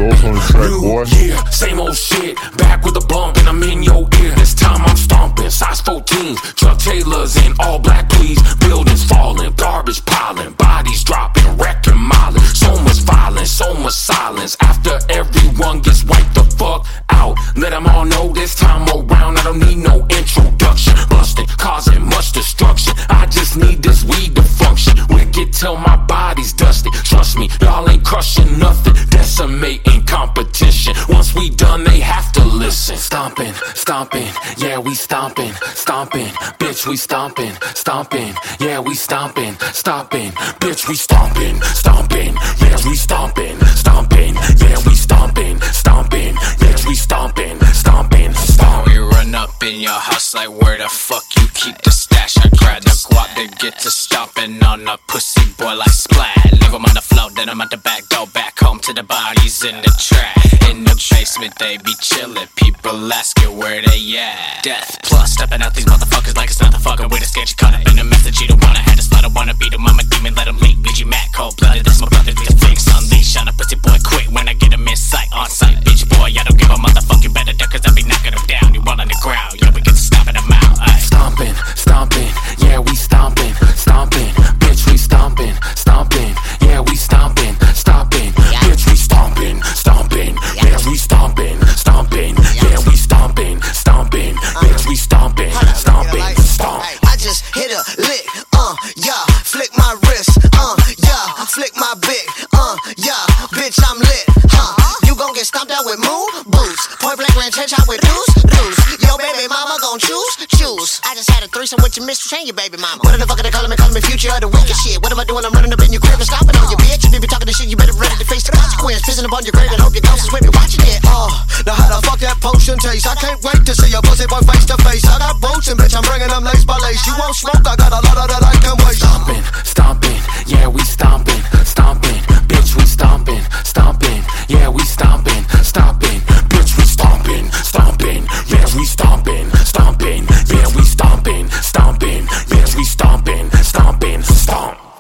Rose on the track, boy. Yeah, same old shit. Back with a bump and I'm in your ear. This time I'm stomping. Size 14s, Chuck Taylors in all black, please. Buildings falling, garbage piling, bodies dropping, wrecking mileage. So much violence, so much silence. After everyone gets wiped the fuck out, let them all know this time around I don't need no introduction. Busting, causing much destruction. I just need this weed to function. Wicked till my body's dusty. Trust me, y'all ain't crushing nothing. Decimating competition. Once we done, they have to listen. Stomping, stomping, yeah, we stomping, stomping. Bitch, we stomping, stomping, yeah, we stomping, stomping. Bitch, we stomping, stomping, yeah, we stomping, stomping, yeah, we stomping, stomping. Bitch, we stomping, stomping, stomping. We run up in your house like where the fuck you keep the stash? I grab the guap to get to stomping on a pussy boy like Splat. Leave him on the floor, then I'm at the back door, back home to the bodies in the track. In the basement they be chillin', people asking where they at. Death plus stepping out these motherfuckers like it's not the fucking way to sketch. Caught up in a message you don't wanna have to slide, don't wanna beat him. I'm a demon, let him leak. BG Mac, cold blooded, that's my brother. These fakes unleashed on a pussy boy quick when I get him in sight. On sight, bitch boy, I don't give a motherfucker. You better duck cause I be knocking him down. You run on the ground, you know we get to stomping him out. Stomping, stomping, yeah, we stomping, stomping. Bitch, we stomping, stomping, yeah, we stomping, stomping. Bitch, we stomping, stomping, yeah, we stomping, stomping, yeah, we stomping, stomping. Bitch, we stomping, stomping, stomp. I just hit a lick, yeah, flick my wrist, yeah, flick my bit, yeah, bitch, I'm lit, You gon' get stomped out with moon boots, point blank range headshot with deuce. Yo, baby mama gon' choose. I just had a threesome with your mistress and your baby mama. What the fuck are they calling me future of the wicked shit? What am I doing? I'm running up in your crib and stomping on your bitch. If you be talking this shit, you better ready to face the consequence. Pissing up on your grave and hope your ghost is with me watching it. Now how the fuck that potion taste? I can't wait to see your pussy boy face to face. I got boots and bitch, I'm bringing them lace by lace. You won't smoke, I got a lot of that